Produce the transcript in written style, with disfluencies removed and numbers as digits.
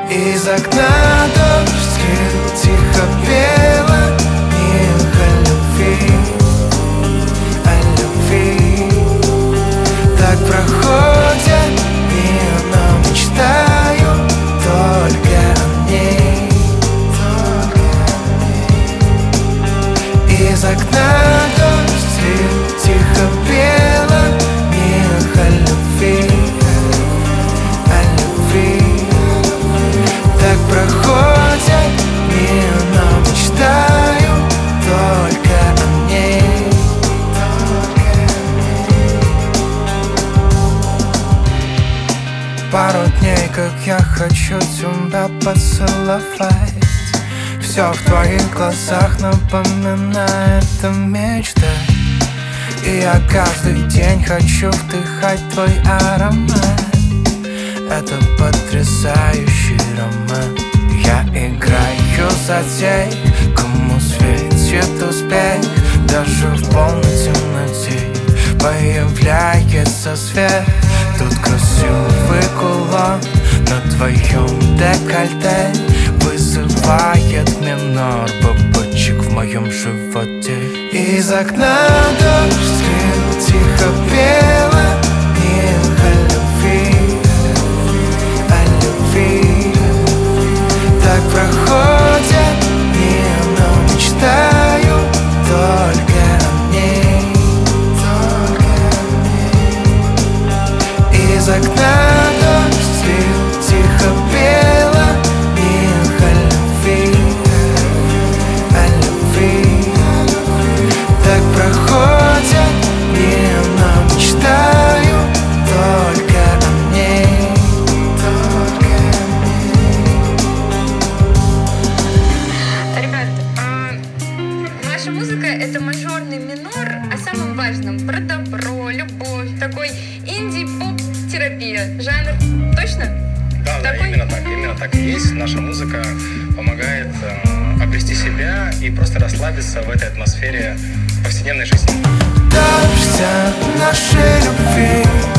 Из окна дождь лил, тихо пела их о любви, о любви. Так проходят дни, но мечтаю только о ней, Из окна дождь лил, тихо пела их о любви, о любви. Так проходят дни, но мечтаю только о ней, Пару дней, как я хочу тебя поцеловать. Все в твоих глазах напоминает о мечте, и я каждый день хочу вдыхать твой аромат. Это потрясающий роман. Я играю за тех, кому светит успех. Даже в полной темноте появляется свет. Тут красивый кулон на твоем декольте вызывает минор бабочек в моем животе. Из окна дождь лил, тихо пела их о любви, о любви. Так проходят дни, но мечтаю только о ней, Из окна дождь лил, тихо пела их о любви, о любви. Так проходят дни, но мечтаю только о ней, Ребят, ваша музыка — это мажорный минор о самом важном, про добро, любовь, такой инди-поп-терапия. Жанр точно? Да, Такой? именно так и есть. Наша музыка помогает обрести себя и просто расслабиться в этой атмосфере повседневной жизни. Дождь от нашей любви.